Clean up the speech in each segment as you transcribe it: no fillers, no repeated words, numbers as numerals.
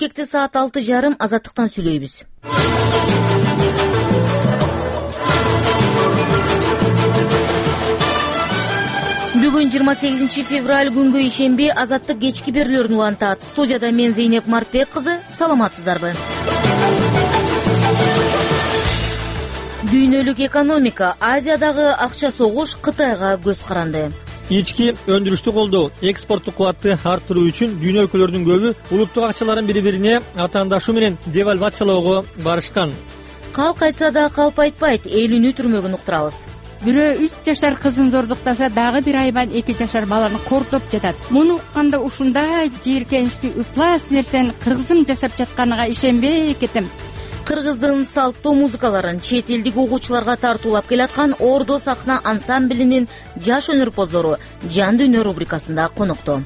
Бишкекте саат 6:30 Азаттыктан сүйлөйбүз. Бүгүн 28 февраль күнгө ишемби Азаттык кечки берүүлөрүн улантат. Студияда мен Зейнеп Мартбек кызы. Саламатсыздарбы? Дүйнөлүк экономика, Азиядагы акча согуш Кытайга көз каранды. Ички өндүрүштү колдоо, экспорттук кубатты арттыруу үчүн дүйнө өлкөлөрүнүн көбү улуттук акчаларын бири-бирине атаандашу менен девальвациялоого барышкан. Калк айтса да калп айтпайт, элүүнү түрмөгүн уктурабыз. Бирөө 3 жашар кызын зордуктаса, дагы бир айбан 2 жашар баланы кордоп жатат. Муну укканда ушундай жийиркеничтүү ыплас нерсени кыргызым жасап жатканына ишенбей кетем. Кыргыздын салттуу музыкаларын чет элдик угуучуларга тартуулап келаткан Ордо сахна ансамблинин жаш өнөрпоздору Жан дүйнө рубрикасында конокто.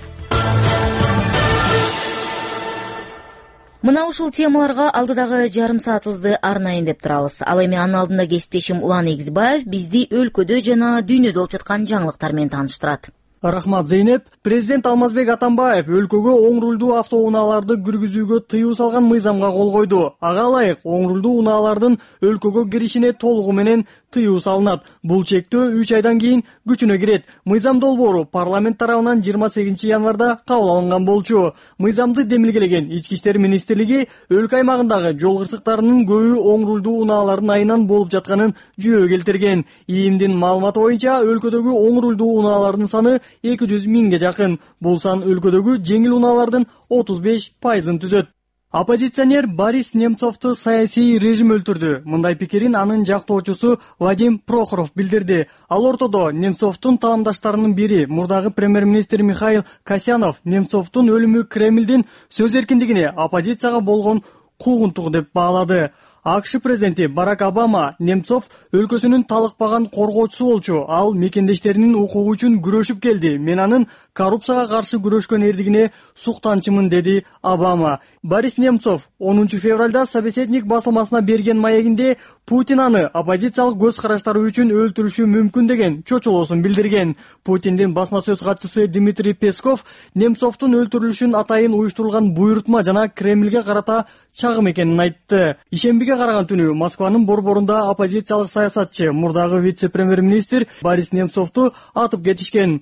Мына ушул темаларга алдыдагы жарым саатыбызды арнайын деп турабыз. Ал эми анын алдында кесиптешим Улан Эгизбаев бизди өлкөдө жана дүйнөдө болуп жаткан жаңылыктар менен тааныштырат. Рахмат, Зейнеп. Президент Алмазбек Атамбаев өлкөгө оң рулдуу автоунааларды киргизүүгө тыюу салган мыйзамга кол койду. Ага ылайык оң рулдуу унаалардын өлкөгө киришине толугу менен тыюу салынат. Бул чектөө 3 айдан кийин күчүнө кирет. Мыйзам долбоору парламент тарабынан 28 январда кабыл алынган болчу. Мыйзамды демилгелеген Ички иштер министрлиги өлкө аймагындагы жол кырсыктарынын көбү оң рулдуу унаалардын айынан болуп жатканын жүйөгө келтирген. ИИМдин маалыматы боюнча өлкөдөгү оң рулдуу унаалардын саны 200 миңге жакын. Бул сан өлкөдөгү жеңил унаалардын 35%-ын түзөт. Оппозиционер Борис Немцовду саясий режим өлтүрдү. Мындай пикирин анын жактоочусу Вадим Прохоров билдирди. Ал ортодо Немцовдун таамдаштарынын бири, мурдагы премьер-министр Михаил Касьянов, Немцовдун өлүмү Кремлдин сөз эркиндигине, оппозицияга болгон куугунтугу деп баалады. АКШ президенти Барак Обама Немцов өлкөсүнүн талыкпаган коргоочусу болчу. Ал мекендештеринин укугу үчүн күрөшүп келди. Мен анын коррупцияга каршы күрөшкөн эрдигине суктанчымын, деди Обама. Борис Немцов 10 февралда Собеседник басылмасына берген маегинде Путин аны оппозициялык көз караштары үчүн өлтүрүшү мүмкүн деген чочулоосун билдирген. Путиндин басма сөз катчысы Дмитрий Песков Немцовдун өлтүрүлүшүн атайын уюштурулган буйрутма жана Кремлге карата чагым экенин айтты. Ишембиге караган түнү Москванын борборунда оппозициялык саясатчы, мурдагы вице-премьер-министр Борис Немцовду атып кетишкен.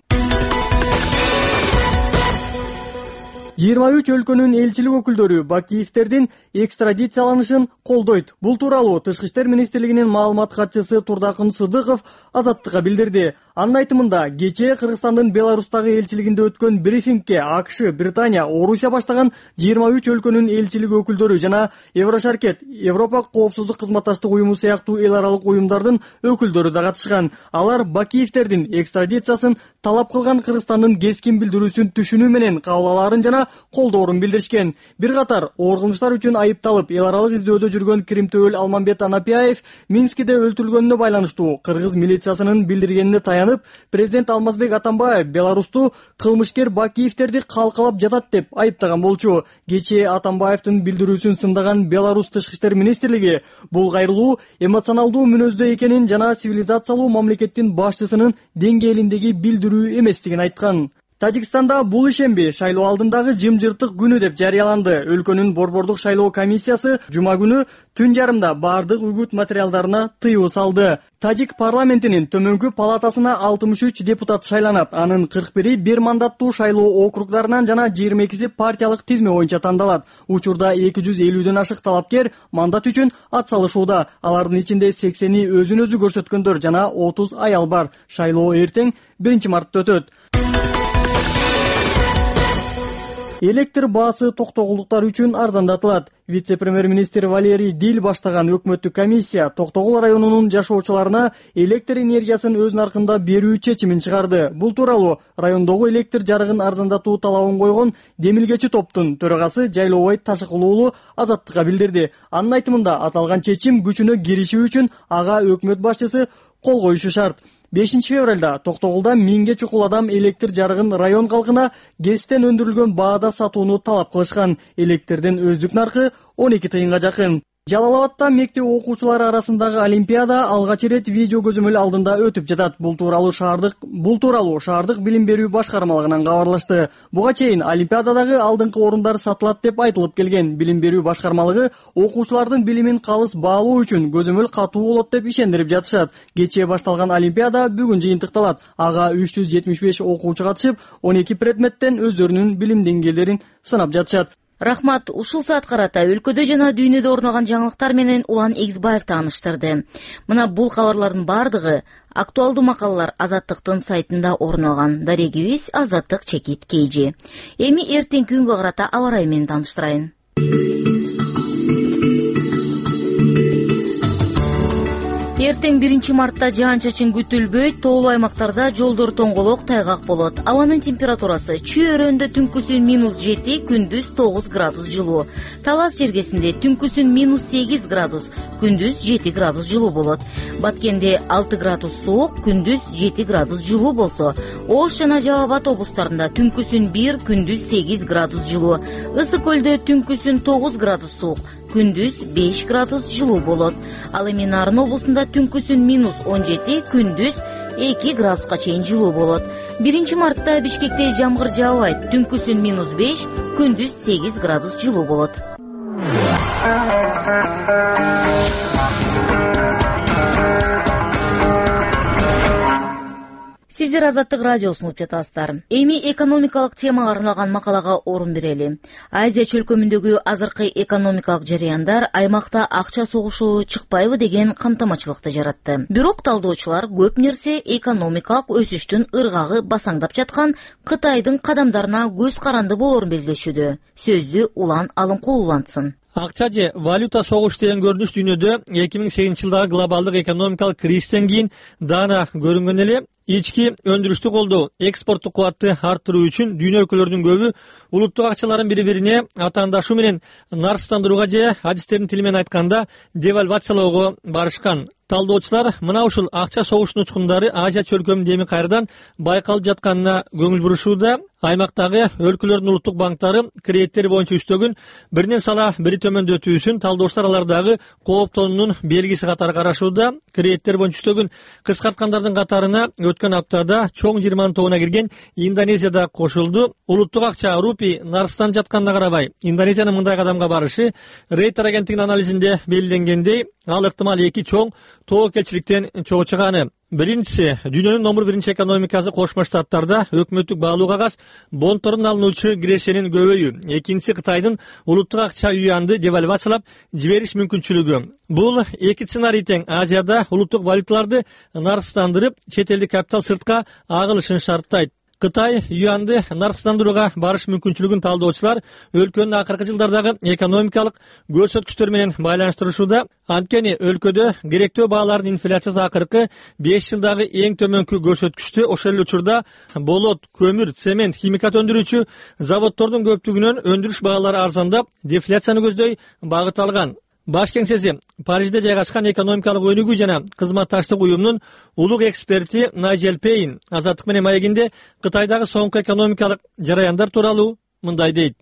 23 өлкөнүн элчилик өкүлдөрү Бакиевтердин экстрадицияланышын колдойт. Бул тууралуу Тышкы иштер министрлигинин маалымат катчысы Турдакын Сыдыков Азаттыкка билдирди. Анын айтымында, кечээ Кыргызстандын Беларустагы элчилигинде өткөн брифингке АКШ, Британия, Орусия баштаган 23 өлкөнүн элчилик өкүлдөрү жана Еврошаркет, Европа коопсуздук кызматташтык уюму сыяктуу эл аралык уюмдардын өкүлдөрү да катышкан. Алар Бакиевтердин экстрадициясын талап кылган Кыргызстандын кескин билдирүүсүн түшүнүү менен кабыл алаарын жана колдоорун билдиришкен. Бир катар оор кылмыштар үчүн айыпталып, эл аралык издөдө жүргөн Кримтөөл Алмамбет Анапияев Минскиде өлтүрүлгөнүнө байланыштуу Кыргыз милициясынын билдиргенине таянып, президент Алмазбек Атамбаев Беларусту кылмышкер Бакиевтерди калкалап жатат деп айыптаган болчу. Кечээ Атамбаевдин билдирүүсүн сындаган Беларусь Тышкы иштер министрлиги бул кайрылуу эмоционалдуу мүнөздө экенин жана цивилизациялуу мамлекеттин башчысынын деңгээлиндеги билдирүү эместигин айткан. Тажикстанда бул ишемби шайлоо алдындагы жымжыртык күнү деп жарыяланды. Өлкөнүн борбордук шайлоо комиссиясы жума күнү түн жарымда бардык үгүт материалдарына тыюу салды. Тажик парламентинин төмөнкү палатасына 63 депутат шайланат. Анын 41-и бир мандаттуу шайлоо округдарынан жана 22-си партиялык тизме боюнча тандалат. Учурда 250дөн ашык талапкер мандат үчүн ат салышууда. Алардын ичинде 80-и өзүн өзү көрсөткөндөр жана 30 аял бар. Шайлоо эртең 1 мартта өтөт. Электр баасы токтогулдуктар үчүн арзандатылат. Вице-премьер-министр Валерий Дил баштаган өкмөттүк комиссия Токтогул районунун жашоочуларына электр энергиясын өз наркында берүү чечимин чыгарды. Бул тууралуу райондогу электр жарыгын арзандатуу талабын койгон демилгечи топтун төрагасы Жайлообай Ташыкул уулу Азаттыкка билдирди. Анын айтымында, аталган чечим күчүнө кириши үчүн ага өкмөт башчысы кол коюшу шарт. 5 февралда Токтогулда 1000ге чукул адам электр жарыгын район калкына ГЭСтен өндүрүлгөн баада сатууну талап кылышкан. Электрдин өздүк наркы 12 тыйынга жакын. Жалал-Абадта мектеп окуучулары арасындагы олимпиада алгач ирет видео көзөмөл алдында өтүп жатат. Бул тууралуу шаардык билим берүү башкармалыгынан кабарлашты. Буга чейин олимпиададагы алдыңкы орундар сатылат деп айтылып келген. Билим берүү башкармалыгы окуучулардын билимин калыс баалоо үчүн көзөмөл катуу болот деп ишендирип жатышат. Кечээ башталган олимпиада бүгүн жыйынтыкталат. Ага 375 окуучу катышып, 12 предметтен өздөрүнүн билим деңгээлдерин сынап жатышат. Рахмат, ушул саат карата өлкөдө жана дүйнөдө орун алган жаңылыктар менен Улан Эгизбаев тааныштырды. Мына бул кабарлардын бардыгы актуалдуу макалалар Азаттыктын сайтында орун алган. Дарегибиз Азаттык Чекит Кейжи. Эми эртеңки күнгө карата аба ырайы менен тааныштырайын. Эртең 1-мартта жаан-чачын күтүлбөйт, тоолуу аймактарда жолдор тоңголок, тайгак болот. Абанын температурасы чүй-өрөөндө түнкүсүн -7, күндүз 9 градус жылуу. Талас жергесинде түнкүсүн -8 градус, күндүз 7 градус жылуу болот. Баткенде 6 градус суук, күндүз 7 градус жылуу болсо, Ош жана Жалал-Абад облустарында түнкүсүн 1, күндүз 8 градус жылуу. Ысык көлдө түнкүсүн 9 градус суук, күндүз 5 градус жылуу болот. Ал эми Нарын облусунда түнкүсүн -17, күндүз 2 градуска чейин жылуу болот. 1-мартта Бишкекте жамгыр жаабайт, түнкүсүн -5, күндүз 8 градус жылуу болот. Сиздер Азаттык радиосун угуп жатасыздар. Эми экономикалык темага арналган макалага орун берели. Азия чөлкөмүндөгү азыркы экономикалык жарыяндар аймакта акча согушу чыкпайбы деген камтамачылыкты жаратты. Бирок талдоочулар көп нерсе экономикалык өсүштүн ыргагы басаңдап жаткан Кытайдын кадамдарына көз каранды болоорун белгилешүүдө. Сөздү Улан Алымкулов улантсын. Акча же валюта согуш деген көрүнүш дүйнөдө 2008-жылдагы глобалдык экономикалык кризистен кийин даана көрүнгөн эле. Ички өндүрүштү колдоо, экспорттук кубатты арттыруу үчүн дүйнө өлкөлөрүнүн көбү улуттук акчаларын бири-бирине атаандашуу менен нарсыздандырууга же адистердин тили менен айтканда девальвациялоого барышкан. Талдоочулар мына ушул акча согуштун учкундары Азия чөлкөмүндө эми кайрадан байкалып жатканына көңүл бурушууда. Аймактагы өлкөлөрдүн улуттук банктары кредиттери боюнча үстөгүн биринен сала бири төмөндөтүүсүн талдоочулар алардагы кооптонуунун белгиси катары карашууда. Кредиттер боюнча үстөгүн кыскарткандардын катарына өткөн аптада чоң 20 тобуна кирген Индонезияда кошулду. Улуттук акча рупий нарсызданып жатканына карабай, Индонезиянын мындай кадамга барышы Рейтер агенттигинин анализинде белгиленгендей, ал ыктымал эки чоң тобокелчиликтен чыгуу чыганы. Биринчиси, дүйнөнүн номер 1 экономикасы Кошмо Штаттарда өкмөттүк баалуу кагаз бонторун алынуучу кирешенин көбөйүү. Экинчиси, Кытайдын улуттук акча юанды девальвациялап жибериш мүмкүнчүлүгү. Бул эки сценарий тең Азияда улуттук валюталарды нарсыздандырып, чет элдик капитал сыртка агылышын шарттайт. Кытай юанды нарсыздандырууга барыш мүмкүнчүлүгүн талдоочулар өлкөнүн акыркы жылдардагы экономикалык көрсөткүчтөр менен байланыштырышууда. Анткени өлкөдө керектөө баалардын инфляциясы акыркы 5 жылдагы эң төмөнкү көрсөткүчтү. Ошол эле учурда болот, көмүр, цемент, химикат өндүрүүчү заводдордун көптүгүнөн өндүрүш баалары арзандап, дефляцияны көздөй багыт алган. Баш кеңсеси Парижде жайгашкан экономикалык өнүгүү жана кызматташтык уюмунун улук эксперти Найджел Пейн Азаттык менен маегинде Кытайдагы соңку экономикалык жараяндар тууралуу мындай дейт.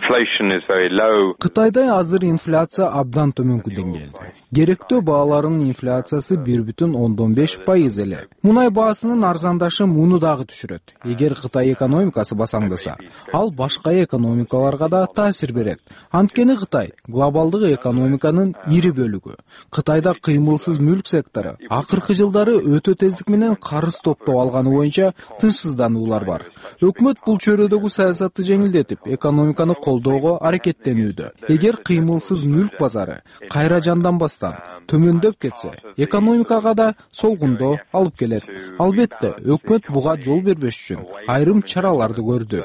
Кытайда азыр инфляция абдан төмөнкү деңгээлде. Керектөө бааларынын инфляциясы 1,5% эле. Мунай баасынын арзандашы муну дагы түшүрөт. Эгер Кытай экономикасы басаңдаса, ал башка экономикаларга да таасир берет. Анткени Кытай глобалдык экономиканын ири бөлүгү. Кытайда кыймылсыз мүлк сектору акыркы жылдары өтө тездик менен карыз топтоп алганы боюнча тынчсыздануулар бар. Өкмөт бул чөйрөдөгү саясатты жеңилдетип, экономиканы колдоого аракеттенүүдө. Эгер кыймылсыз мүлк базары кайра жанданбастан төмөндөп кетсе, экономикага да солгундоо алып келет. Албетте, өкмөт буга жол бербеш үчүн айрым чараларды көрдү.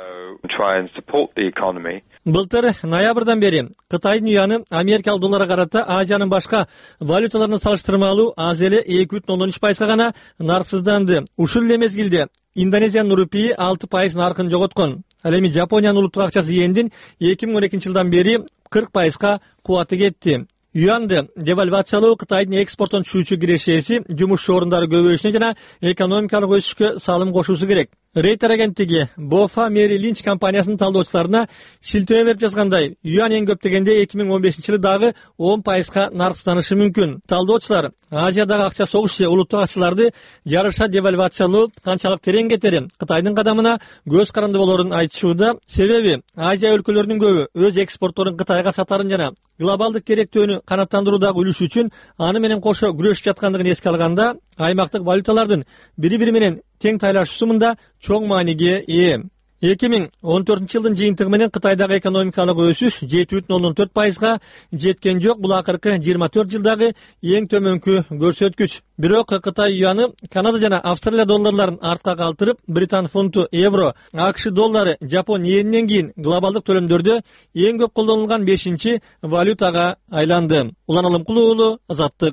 Былтыр ноябрдан бери Кытайдын юаны америкалык долларга карата Азиянын башка валюталарына салыштырмалуу аз эле 2,13%га гана нарсызданды. Ушул эле мезгилде Индонезиянын рупии 6% наркын жоготкон. Ал эми Жапониянын улуттук акчасы йендин 2012-жылдан бери 40%га кубаты кетти. Юанды девальвациялоо Кытайдын экспорттон түшүүчү кирешеси жумуш орундары көбөйүшүнө жана экономикалык өсүшкө салым кошуусу керек. Рейтер агенттиги Бофа Мэри Линч компаниясынын талдоочуларына шилтеме берип жазгандай, юан эң көп дегенде 2015-жылы дагы 10%га нарксызданышы мүмкүн. Талдоочулар Азиядагы акча согуш же улуттук акчаларды жарыша девальвациялоо канчалык терең кетерин, Кытайдын кадамына көз каранды болорун айтышууда. Себеби Азия өлкөлөрүнүн көбү өз экспортторун Кытайга сатарын жана глобалдык керектөөнү канааттандыруудагы үлүшү үчүн аны менен кошо күрөшүп жаткандыгын эске алганда, аймактык валюталардын бири-бири менен тең тайлашуусу мында чоң мааниге ээ. 2014-жылдын жыйынтыгы менен Кытайдагы экономикалык өсүш 7,04%га жеткен жок. Бул акыркы 24 жылдагы эң төмөнкү көрсөткүч. Бирок Кытай юаны, Канада жана Австралия долларларын артка калтырып, Британ фунту, евро, АКШ доллары, Жапон йенинен кийин глобалдык төлөмдөрдө эң көп колдонулган 5-чи валютага айланды. Улан Алымкулуу уулу, Азаттык.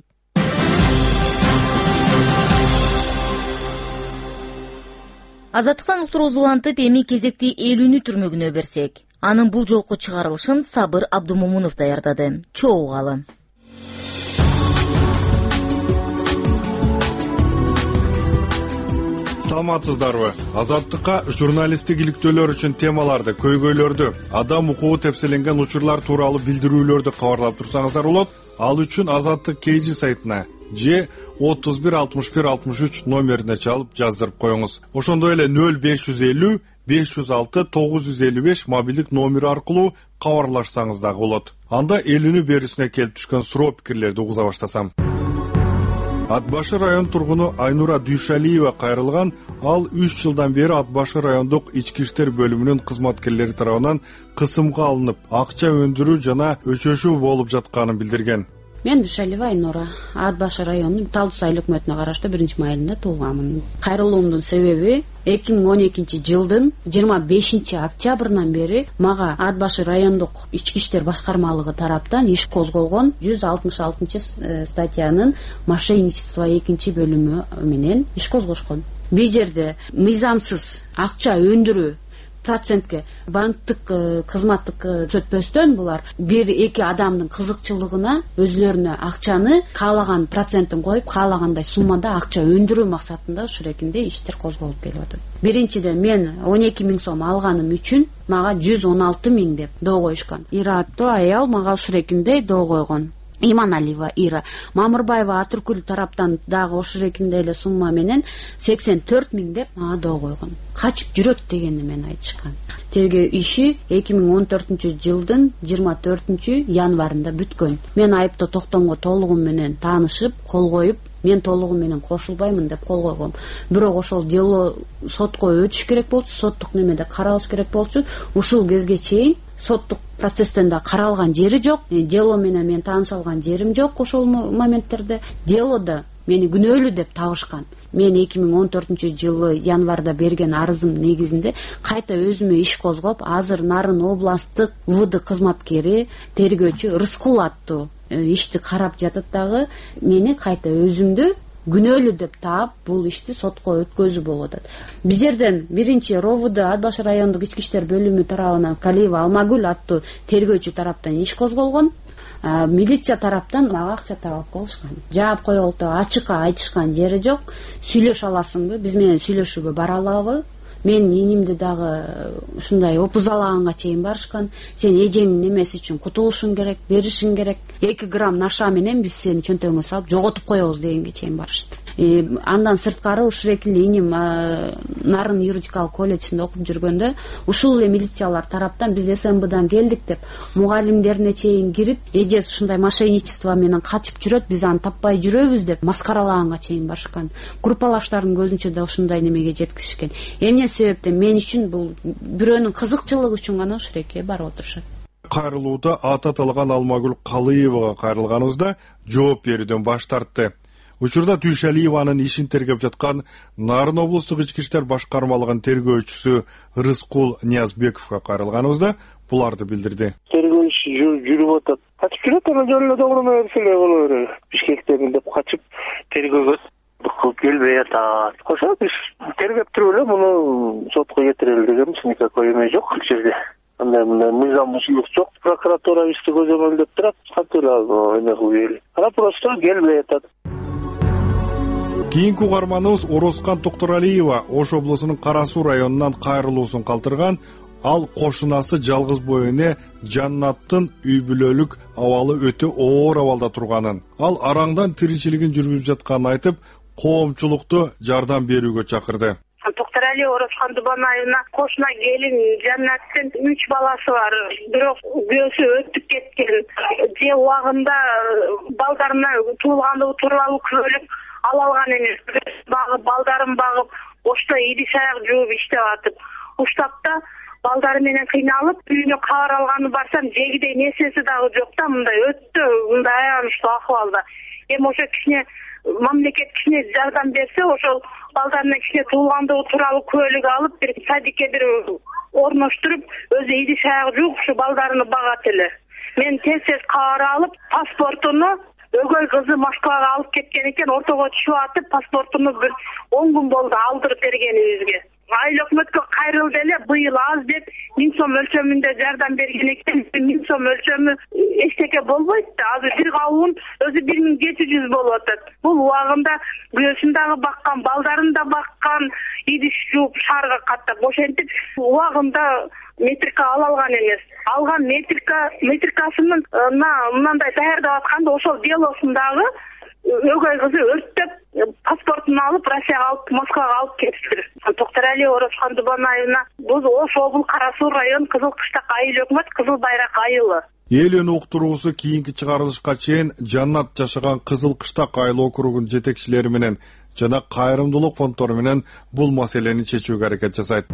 Азаттыктан уктуруз улантып, эми кезекти 50 түрмөгүнө берсек. Анын бул жолку чыгарылышын Сабыр Абдумомунов даярдады. Чоо угалы. Саламатсыздарбы? Азаттыкка журналисттик иликтөөлөр үчүн темаларды, көйгөйлөрдү, адам укугу тепселенген учурлар тууралуу билдирүүлөрдү кабарлап турсаңыздар болот. Ал үчүн Азаттык KG сайтына же 31 61 63 номерине чалып жаздырып коюңуз. Ошондой эле 0550 506 955 мобилдик номери аркылуу кабарлашсаңыз дагы болот. Анда элүүнү берүүсүнө келип түшкөн суроо пикирлерди угуза баштасам. Ат Башы район тургуну Айнура Дүйшалиева кайрылган. Ал 3 жылдан бери Ат Башы райондук ички иштер бөлүмүнүн кызматкерлери тарабынан кысымга алынып, акча өндүрүү жана өчөшүү болуп жатканын билдирген. Мен Дүйшалиева Айнура, Ат Башы районунун Талдус айыл өкмөтүнө караштуу 1-майылында туулганмын. Кайрылуумдун себеби 2012-жылдын 25-октябрынан бери мага Ат Башы райондук ички иштер башкармалыгы тараптан иш козголгон 166-статьянын мошенничество 2-бөлүмү менен иш козгошкон. Бул жерде мыйзамсыз акча өндүрүү процентке банктык кызматтык көрсөтпөстөн булар бир-эки адамдын кызыкчылыгына өзлөрүнө акчаны каалаган процентин коюп, каалагандай суммада акча өндүрүү максатында ушурекинде иштер козголуп келип атат. Биринчиден мен 12 000 сом алганым үчүн мага 116 000 деп доо коюшкан. Ира аттуу аял мага ушурекинде доо койгон. Иманалиева Ира. Мамырбаева Атыркүл тараптан дагы ошурекинде эле сумма менен 84 000 деп мага доо койгон. Качып жүрөт дегенди мен айтышкан. Тергөө иши 2014-жылдын 24 январында бүткөн. Мен айыпты токтомго толугу менен таанышып, кол коюп, мен толугу менен кошулбаймын деп кол койгом. Бирок ошол дело сотко өтүш керек болчу, соттук немеде каралыш керек болчу. Ушул кезге чейин соттук процесстен да каралган жери жок. Дело менен мен тааныша алган жерим жок ошол моменттерде. Делода мени күнөөлүү деп табышкан. Мен 2014-жылы январда берген арызым негизинде кайта өзүмө иш козгоп, азыр Нарын областтык ВД кызматкери, тергөөчү Рыскул аттуу ишти карап жатат дагы мени кайта өзүмдү күнөөлүү деп таап, бул ишти сотко өткөзүү болуп атат. Бул жерден биринчи РОВД Ат Башы райондук ички иштер бөлүмү тарабынан Калиева Алмагүл аттуу тергөөчү тараптан иш козголгон. Милиция тараптан мага акча талап кылышкан. Жаап коелуп ачыкка айтышкан жери жок. Сүйлөшө аласыңбы? Биз менен сүйлөшүүгө бара алабы? Мен инимди дагы ушундай опузалаганга чейин барышкан. Сен эжеңдин немеси үчүн кутулушуң керек, беришиң керек. 2 грамм наша менен биз сени чөнтөгүңө салып жоготуп коебуз дегенге чейин барышты. Андан сырткары ушурекиле иним Нарын юридикалык колледжинде окуп жүргөндө ушул эле милициялар тараптан биз СМБдан келдик деп мугалимдерине чейин кирип, эжеси ушундай мошенничество менен качып жүрөт, биз аны таппай жүрөбүз деп маскаралаганга чейин барышкан. Группалаштардын көзүнчө да ушундай немеге жеткизишкен. Эмне себептен мен үчүн бул бирөөнүн кызыкчылыгы үчүн гана ушуреке барып отурушат. Кайрылууда аты аталган Алмагүл Калыевага кайрылганыбызда жооп берүүдөн баш тартты. Учурда Дүйшалиеванын ишин тергеп жаткан Нарын облустук ички иштер башкармалыгынын тергөөчүсү Рыскул Ниязбековго кайрылганыбызда буларды билдирди. Тергөө иши жүрүп атат. Качып жүрөт, аны жолдо добруна берселе боло берет. Бишкектен деп качып тергөөгө келбей атат. Ошо биз тергеп туруп эле муну сотко кетирели дегенбиз, никакой эме жок ал жерде. Андай мыйзам бузулук жок. Прокуратура ишти көзөмөлдөп турат, кантип эле эме кылып эле. Ана просто келбей атат. Кийинки угарманыбыз Орозкан Токторалиева Ош облусунун Кара Суу районунан кайрылуусун калтырган. Ал кошунасы жалгыз бой эне Жаннаттын үй бүлөлүк абалы өтө оор абалда турганын, ал араңдан тиричилигин жүргүзүп жатканын айтып, коомчулукту жардам берүүгө чакырды. Токторали Орозкан Дубанайына кошуна келин Жаннаттын 3 баласы бар. Бирок күйөөсү өтүп кеткен. Же убагында балдарына туулгандыгы тууралуу күбөлүк ала алган эмес. Балдарын багып, ошто иди саяк жууп иштеп атып, уштапта балдары менен кыйналып, үйүнө кабар алганы барсам, жегидей нерсеси дагы жок да, мындай өтө мындай аянычтуу акыбалда. Эми ошо кичине мамлекет кичине жардам берсе, ошол балдарына кичине туулгандыгы тууралуу күбөлүк алып, бир садикке бир орноштуруп, өзү иди саяк жууп, ушу балдарыны багат эле. Мен тез кабар алып, паспортуну өгөй кызы Москвага алып кеткен экен, ортого түшүп атып, паспортуну бир 10 күн болду алдырып бергенибизге. Айыл өкмөткө кайрылды эле, быйыл аз деп 1000 сом өлчөмүндө жардам берген экен. 1000 сом өлчөмү эчтеке болбойт да. Азыр бир кабуун өзү 1700 болуп атат. Бул убагында күйөөсүн дагы баккан, балдарын да баккан, идиш жууп шаарга каттап, ошентип убагында метрика ала алган эмес. Алган метрикасынын мындай даярдап атканда ошол делосундагы өгөй кызы өрттөп, паспортун алып, Россияга алып, Москвага алып кетиптир. Токторали Орозкан Дубанайына бул Ош облусу Кара Суу район Кызыл Кыштак айыл өкмөт Кызыл Байрак айылы. Эл өнү уктуруусу кийинки чыгарылышка чейин Жаннат жашаган Кызыл Кыштак айыл округунун жетекчилери менен жана кайрымдуулук фонддору менен бул маселени чечүүгө аракет жасайт.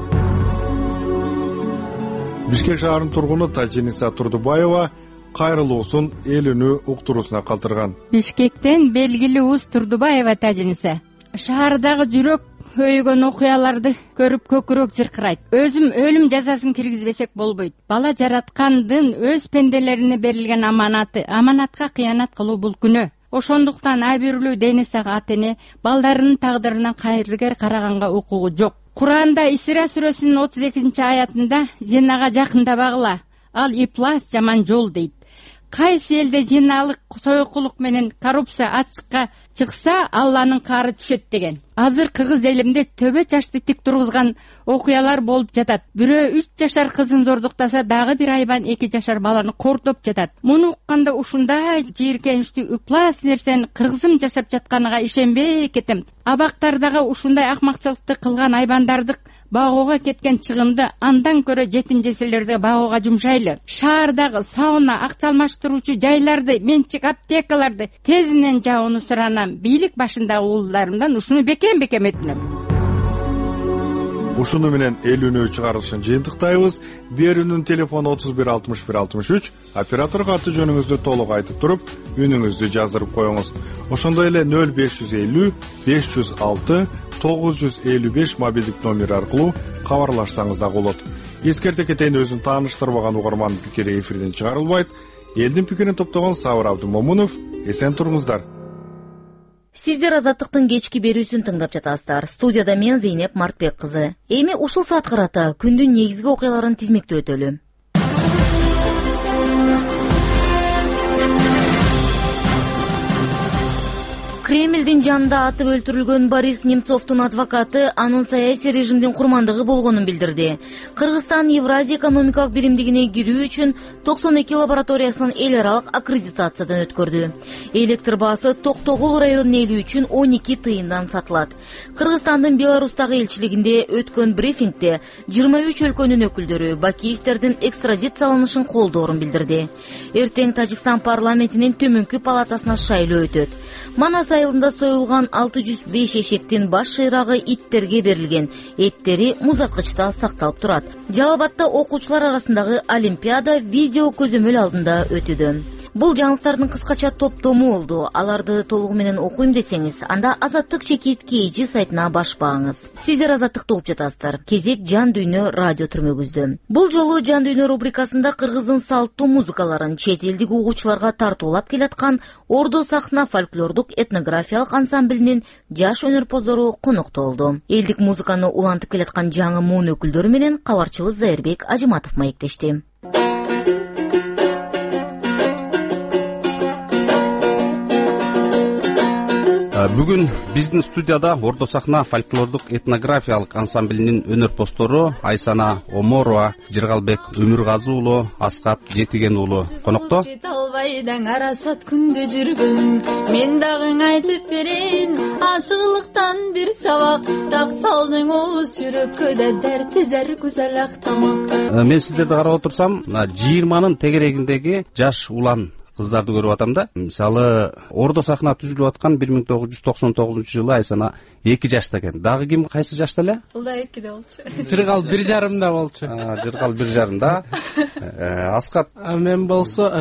Бишкек шаарынын тургуну Тажиниса Турдубаева кайрылуусун эл үнү уктуруусуна калтырган. Бишкектен белгилүү Уз Турдубаева Тажиниса. Шаардагы жүрөк өйгөн окуяларды көрүп көкүрөк зыркырайт. Өзүм өлүм жазасын киргизбесек болбойт. Бала жараткандын өз пенделерине берилген аманатка кыянат кылуу бул күнөө. Ошондуктан айбирлүү Денисаг ата эне балдарынын тагдырына кайрылгер караганга укугу жок. Куранда Исра сүрөсүнүн 32-аятында зинага жакындабагыла, ал иплас жаман жол дейт. Кайсы элде зиналык, союкулук менен коррупция ачыкка чыкса, Алланын кары түшөт деген. Азыр кыргыз элимде төбө чачты тик тургузган окуялар болуп жатат. Бирөө 3 жашар кызын зордуктаса, дагы бир айбан 2 жашар баланы кортоп жатат. Муну укканда ушундай жийиркеничтүү ыплас нерсени кыргызым жасап жатканыга ишенбей кетем. Абактардагы ушундай акмакчылыкты кылган айбандарды багууга кеткен чыгымды андан көрө жетин-жесирлерди багууга жумшайлы. Шаардагы сауна, акча алмаштыруучу жайларды, менчик аптекаларды тезинен жабууну суранам. Бийлик башындагы уулдарымдан ушуну бекем өтүнөм. Ушуну менен эл үнү чыгарылышын жыйынтыктайбыз. Берүүнүн телефону 31 операторго аты жөнүңүздү толук айтып туруп, үнүңүздү жаздырып коюңуз. Ошондой эле 0550 506 955 мобилдик номер аркылуу кабарлашсаңыз да болот. Эскерте кетейин, өзүн тааныштырбаган угармандын пикири эфирден чыгарылбайт. Элдин пикирин топтогон Сабыр Абдымомунов. Эсен туруңуздар. Сиздер Азаттыктын кечки берүүсүн тыңдап жатасыздар. Студияда мен Зейнеп Мартбек кызы. Эми ушул саат карата күндүн негизги окуяларын тизмектеп өтөлү. Кремлдин жанында атып өлтүрүлгөн Борис Немцовдун адвокаты анын саясий режимдин курмандыгы болгонун билдирди. Кыргызстан Евразия экономикалык биримдигине кирүү үчүн 92 лабораториясын эл аралык аккредитациядан өткөрдү. Электр баасы Токтогул районунун эли үчүн 12 тыйындан сатылат. Кыргызстандын Беларустагы элчилигинде өткөн брифингде 23 өлкөнүн өкүлдөрү Бакиевтердин экстрадицияланышын колдоорун билдирди. Эртең Тажикстан парламентинин төмөнкү палатасына шайлоо өтөт. Манас айылында союлган 605 эшектин баш шыйрагы иттерге берилген. Эттери музаткычта сакталып турат. Жалал Абадта окуучулар арасындагы олимпиада видео көзөмөл алдында өтүүдө. Бул жаңылыктардын кыскача топтому болду. Аларды толугу менен окуйм десеңиз, анда Азаттык чекит KG сайтына башпаңыз. Сиздер Азаттыкты угуп жатасыздар. Кезек Жан дүйнө радио түрмөгүздө. Бул жолу Жан дүйнө рубрикасында кыргыздын салттуу музыкаларын чет элдик угуучуларга тартуулап келаткан Ордо сахна фольклордук этнографиялык ансамблинин жаш өнөрпоздору конокто болду. Элдик музыканы улантып келаткан жаңы муун өкүлдөрү менен кабарчыбыз Зайырбек Ажыматов маектешти. Бүгүн биздин студияда Ордо Сахна фольклордук этнографиялык ансамблинин өнөрпоздору Айсана Оморова, Жыргалбек Өмүргазы уулу, Аскат Жетиген уулу конокто. Жете албайдаң арасат күндө жүргөн, мен дагы айтып берейин, ашыгылыктан бир сабак, так салдың оз жүрөккө да дерти зер күзелак тамак. Мен сиздерди карап отурсам, 20-нын тегерегиндеги жаш улан кыздарды көрүп атам да. Мисалы, Ордо Сахна түзүлүп аткан 1999-жылы Айсана 2 жашта экен. Дагы ким кайсы жашта эле? Бул да 2 болчу. Жыргал 1,5 болчу. Жыргал 1,5. Аскат? Мен болсо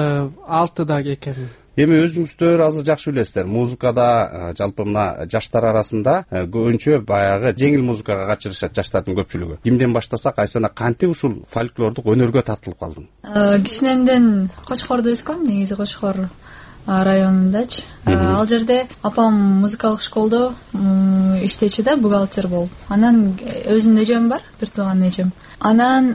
6 экенмин. Эми өзүңүздөр азыр жакшы билесиздер, музыкада жалпы мына жаштар арасында көбүнчө баягы жеңил музыкага качырышат жаштардын көпчүлүгү. Кимден баштасак, Айсана, кантип ушул фольклордук өнөргө тартылып калдың? Кичинемден Кочкордо өскөм, негизи Кочкор районундачы. Ал жерде апам музыкалык школдо иштечи да, бухгалтер болуп. Анан өзүмдүн эжем бар, бир тууган эжем. Анан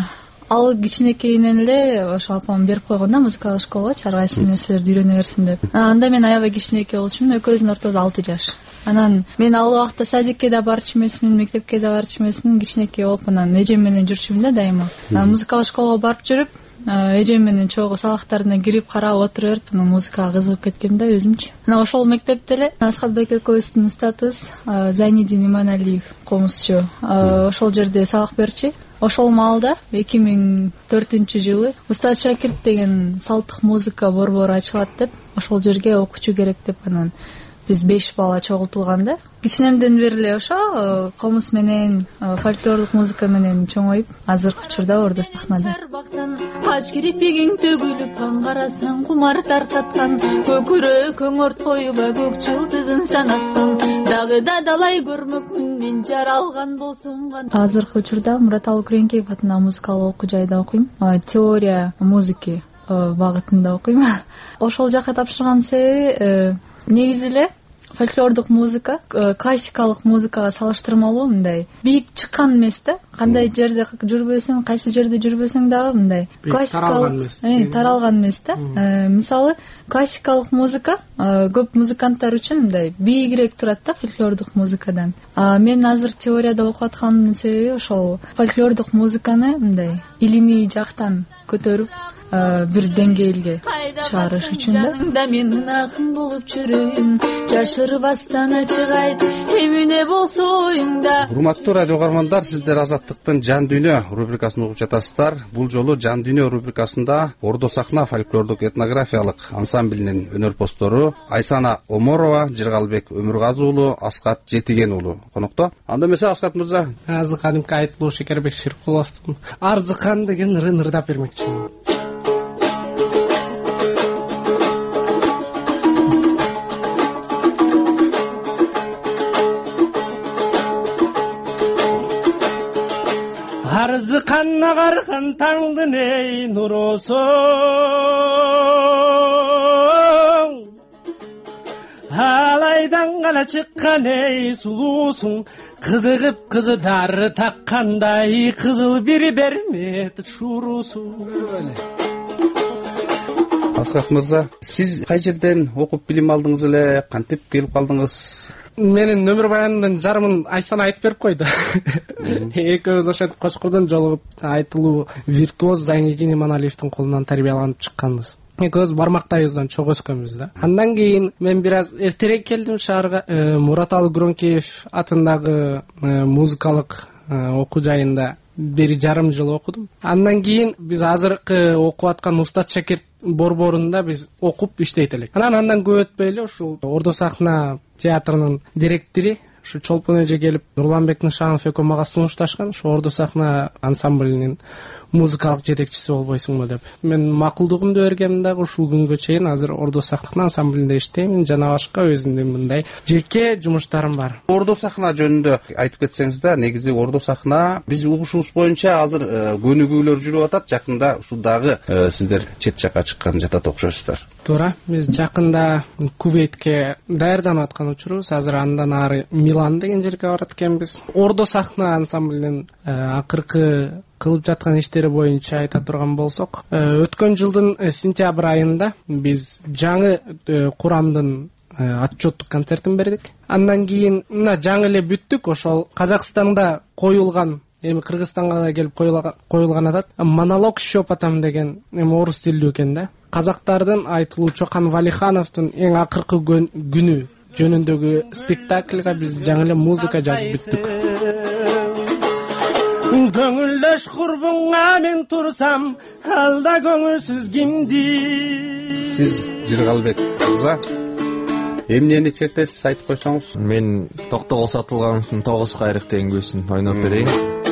ал кичинекейинен эле ошо апам берип койгон да музыкалык школгочу, ар кайсы нерселерди үйрөнө берсин деп. Анда мен аябай кичинекей болчумун, экөөбүздүн ортодо 6 жаш. Анан мен ал убакта садикке да барчу эмесмин, мектепке да барчу эмесмин, кичинекей болуп анан эжем менен жүрчүмүн да дайыма. Музыкалык школго барып жүрүп, эжем менен чогуу сабактарына кирип карап отура берип, анан музыкага кызыгып кеткем да өзүмчү. Анан ошол мектепте эле Аскатбек экөөбүздүн устатыбыз Зайнидин Иманалиев комузчу ошол жерде сабак берчи. Ошол маалда 2004-жылы Устат Шакирт деген салттык музыка борбору ачылат деп, ошол жерге окуучу керек деп анан биз 5 бала чогултулган да. Кичинемден бери эле ошо комуз менен фольклордук музыка менен чоңоюп, азыркы учурда Ордо Сахнада. Кач кирпигиң төгүлүп, таң карасаң кумар таркаткан, көкүрөкөң орт коюба көк жылдызын санаткан, дагы да далай көрмөкмүн мен жаралган болсом гана. Азыркы учурда Мураталы Күреңкеев атындагы музыкалык окуу жайда окуйм. Теория музыки багытында окуйм. Ошол жака тапшырган себеби негизи эле фольклордук музыка классикалык музыкага салыштырмалуу мындай бийик чыккан эмес да. Кандай жерде жүрбөсөң, кайсы жерде жүрбөсөң дагы мындай классикалык таралган эмес да. Мисалы, классикалык музыка көп музыканттар үчүн мындай бийигирээк турат да фольклордук музыкадан. Мен азыр теорияда окуп атканымдын себеби ошол фольклордук музыканы мындай илимий жактан көтөрүп бир деңгээлге чыгарыш үчүн да. Мен ынакын болуп жүрөйүн, жашырбастан ачык айт, эмне болсо оюңда. Урматтуу радио каармандар, сиздер Азаттыктын Жан дүйнө рубрикасын угуп жатасыздар. Бул жолу Жан дүйнө рубрикасында Ордо Сахна фольклордук этнографиялык ансамблинин өнөрпоздору Айсана Оморова, Жыргалбек Өмүргазы уулу, Аскат Жетиген уулу конокто. Анда эмесе Аскат мырза, азыр кадимки айтылуу Шекербек Ширкуловдун Арзыкан деген ырын ырдап бермекчимин. Арзыкан агарган таңдын эй нурусуң, алайдан гана чыккан эй сулуусуң, кызыгып кызыдары таккандай кызыл бир бермет шуурусуң. Аскат мырза, сиз кай жерден окуп билим алдыңыз эле, кантип келип калдыңыз? Менин өмүр баянымдын жарымын Айсана айтып берип койду. Экөөбүз ошентип Кочкордон жолугуп айтылуу виртуоз Зайнидин Иманалиевдин колунан тарбияланып чыкканбыз. Экөөбүз бармактайыбыздан чогуу өскөнбүз да. Андан кийин мен бир аз эртерээк келдим шаарга. Мураталы Күреңкеев атындагы музыкалык окуу жайында 1,5 жыл окудум. Андан кийин биз азыркы окуп аткан Устат Шакирт борборунда биз окуп иштейт элек. Андан көп өтпөй эле ушул Ордо Сахна театрынын директору ушу Чолпон эже келип Нурланбек Нышанов экөө мага сунушташкан, ушу Ордо Сахна ансамблинин музыкалык жетекчиси болбойсуңбу деп. Мен макулдугумду бергем дагы ушул күнгө чейин азыр Ордо Сахна ансамблинде иштеймин, жана башка өзүмдүн мындай жеке жумуштарым бар. Ордо Сахна жөнүндө айтып кетсеңиз да, негизи Ордо Сахна биз угушубуз боюнча азыр көнүгүүлөр жүрүп атат. Жакында ушул дагы сиздер чет жака чыккан жатат окшойсуздар. Туура, биз жакында Кувейтке даярданып аткан учурубуз. Азыр андан ары Милан деген жерге барат экенбиз. Ордо Сахна ансамблинин акыркы кылып жаткан иштери боюнча айта турган болсок, өткөн жылдын сентябрь айында биз жаңы курамдын отчеттук концертин бердик. Андан кийин мына жаңы эле бүттүк. Ошол Казакстанда коюлган, эми Кыргызстанга да келип коюлган атат. Монолог шопотом деген эми орус тилдүү экен да. Казактардын айтылуу Чокан Валихановдун эң акыркы күнү жөнүндөгү спектакльга биз жаңы эле музыка жазып бүттүк. Көңүлдөш курбуңа мен турсам, алда көңүлсүз кимди? Сиз Жыргалбек мырза, эмнени чертесиз, айтып койсоңуз? Мен Токтогул Сатылгановдун 9 кайрык деген көсүн ойноп берейин.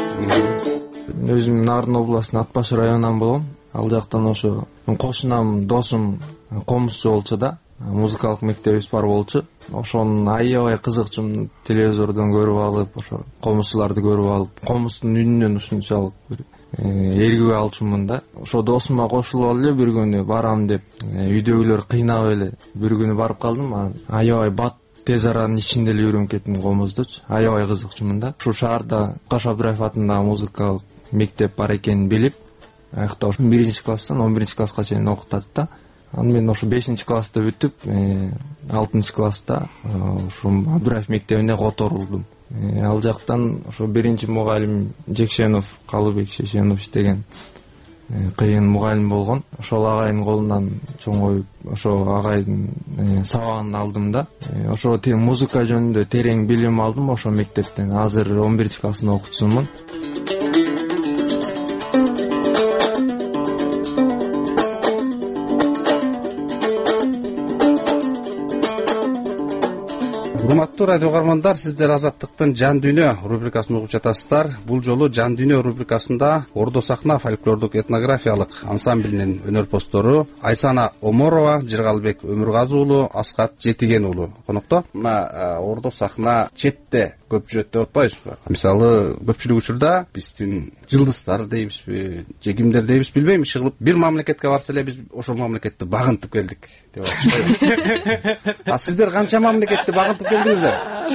Өзүм Нарын областынын Ат Баш районунан болом. Ал жактан ошо кошунам, досум комузчу болчу да. Музыкалык мектебибиз бар болчу. Ошонун аябай кызыкчумун телевизордон көрүп алып, ошо комузчуларды көрүп алып, комуздун үнүнөн ушунчалык эргип алчумун да. Ошо досума кошулуп алып эле бир күнү барам деп, үйдөгүлөр кыйнап эле бир күнү барып калдым. Аябай бат тез аранын ичинде эле үйрөнүп кеттим комуздучу. Аябай кызыкчумун да. Ушу шаарда Каш Абдыраев атындагы музыкалык мектеп бар экенин билип, аякта 1 класстан 11 класска чейин окутат да. Аны мен ошо 5 класста бүтүп, 6 класста ошо Абдыраев мектебине которулдум. Ал жактан ошо биринчи мугалим Жекшенов, Калыбек Шешенович деген кыйын мугалим болгон. Ошол агайдын колунан чоңоюп, ошо агайдын сабагын алдым да. Ошо музыка жөнүндө терең билим алдым ошо мектептен. Азыр 11 класстын окуучусумун. Урматтуу радио каармандар, сиздер Азаттыктын Жан дүйнө рубрикасын угуп жатасыздар. Бул жолу Жан дүйнө рубрикасында Ордо сахна фольклордук этнографиялык ансамблинин өнөрпоздору Айсана Оморова, Жыргалбек Өмүргазы уулу, Аскат Жетиген уулу конокто. Мына Ордо сахна четте көп жүрөт деп атпайбызбы? Мисалы, көпчүлүк учурда биздин жылдыздар дейбизби, же кимдер дейбиз билбейм, чыгылып бир мамлекетке барса эле биз ошол мамлекетти багынтып келдик деп атышпайбы? А сиздер канча мамлекетти багынтып келдиңиздер?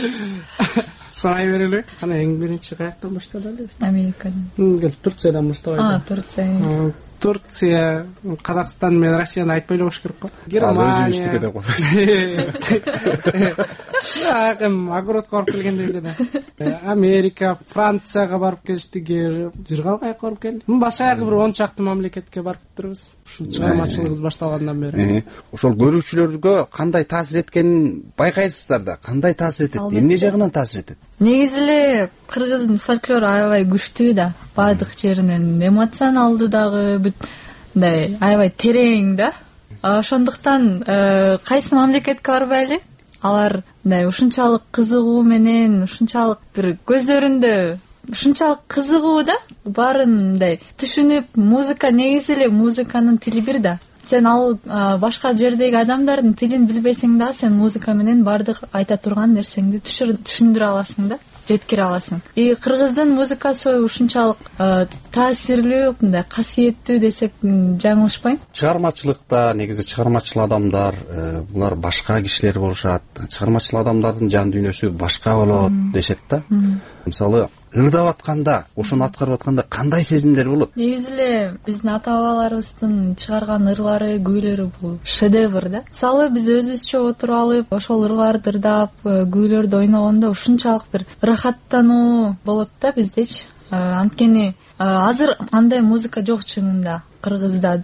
Санай берели. Кана эң биринчи каяктан баштады эле? Америкадан. Турциядан баштабайбы? Турция. Турция, Казакстан менен Россияны айтпай эле коюш керек го. Германия. Өзүңүздүкү деп койсоңуз. Акым огородко барып келгендей эле да. Америка, Францияга барып келиштик, Жыргал каяка барып келди. Башка бир 10 чакты мамлекетке барып турбуз. Ушул чыгармачылыгыбыз башталгандан бери. Ошол көрүүчүлөргө кандай таасир эткенин байкайсыздар да? Кандай таасир этет? Эмне жагынан таасир этет? Негизи эле кыргыздын фольклору аябай күчтүү да. Баардык жеринен эмоционалдуу дагы, бүт мындай аябай терең да. Ошондуктан кайсы мамлекетке барбайлы, алар мындай ушунчалык кызыгуу менен, ушунчалык бир көздөрүндө ушунчалык кызыгуу да, баарын мындай түшүнүп, музыка негизи эле музыканын тили бир да. Сен ал башка жердеги адамдардын тилин билбесең да, сен музыка менен баардык айта турган нерсеңди түшүндүрө аласың да, жеткире аласың. Кыргыздын музыкасы ушунчалык таасирлүү, мындай касиеттүү десек жаңылышпайм. Чыгармачылыкта негизи чыгармачыл адамдар, булар башка кишилер болушат. Чыгармачыл адамдардын жан дүйнөсү башка болот дешет да. Мисалы, ырдап атканда, ошону аткарып атканда кандай сезимдер болот? Негизи эле биздин ата-бабаларыбыздын чыгарган ырлары, күүлөрү бул шедевр да. Мисалы, биз өзүбүзчө отуруп алып, ошол ырларды ырдап, күүлөрдү ойногондо ушунчалык бир ырахаттануу болот да биздечи. Анткени азыр андай музыка жок чынында Кыргызда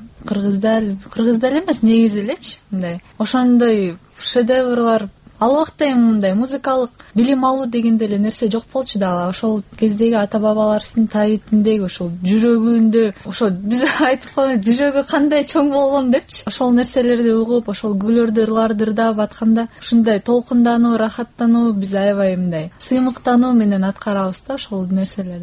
эле эмес, негизи элечи. Мындай ошондой шедеврлар ал убакта эми мындай музыкалык билим алуу дегенде эле нерсе жок болчу да. Ошол кездеги ата-бабаларыбыздын табитиндеги ошол жүрөгүндө, ошол биз айтып коебуз, жүрөгү кандай чоң болгон депчи. Ошол нерселерди угуп, ошол күүлөрдү, ырларды ырдап атканда ушундай толкундануу, рахаттануу, биз аябай мындай сыймыктануу менен аткарабыз да ошол нерселерди.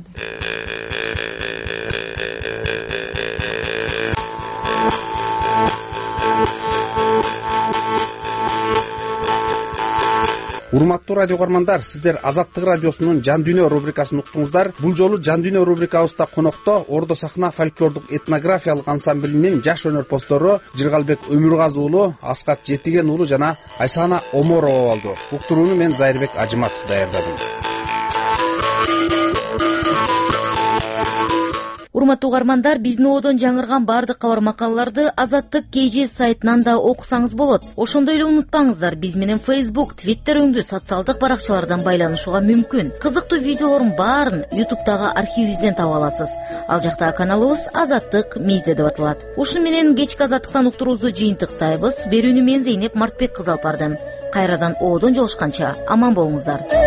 Урматтуу радио каармандар, сиздер Азаттык радиосунун Жан дүйнө рубрикасын уктуңуздар. Бул жолу Жан дүйнө рубрикабызда конокто Ордо сахна фольклордук этнографиялык ансамблинин жаш өнөрпоздору Жыргалбек Өмүргазы уулу, Аскат Жетиген уулу жана Айсана Оморова болду. Уктурууну мен Зайырбек Ажыматов даярдадым. урматтуу угармандар, биздин оодон жаңырган баардык кабар макалаларды Азаттык KG сайтынан да окусаңыз болот. Ошондой эле унутпаңыздар, биз менен Facebook, Twitter өңдүү социалдык баракчалардан байланышууга мүмкүн. Кызыктуу видеолордун баарын YouTube'дагы архивибизден таба аласыз. Ал жакта каналыбыз Азаттык Медиа деп аталат. Ушуну менен кечки Азаттыктан уктуруубузду жыйынтыктайбыз. Берүүнү мен Зейнеп Мартбек кызы алып бардым. Кайрадан оодон жолушканча аман болуңуздар.